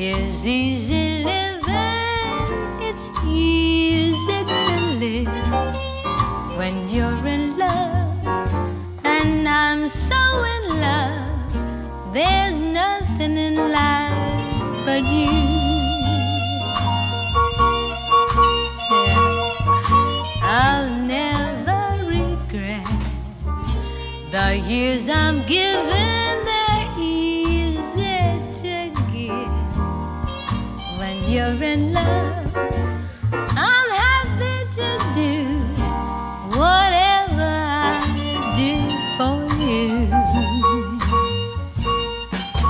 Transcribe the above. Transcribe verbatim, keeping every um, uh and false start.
is easy living, it's easy to live when you're in love, and I'm so in love, there's nothing in life but you. Yeah. I'll never regret the years I'm given, they're easy to give when you're in love.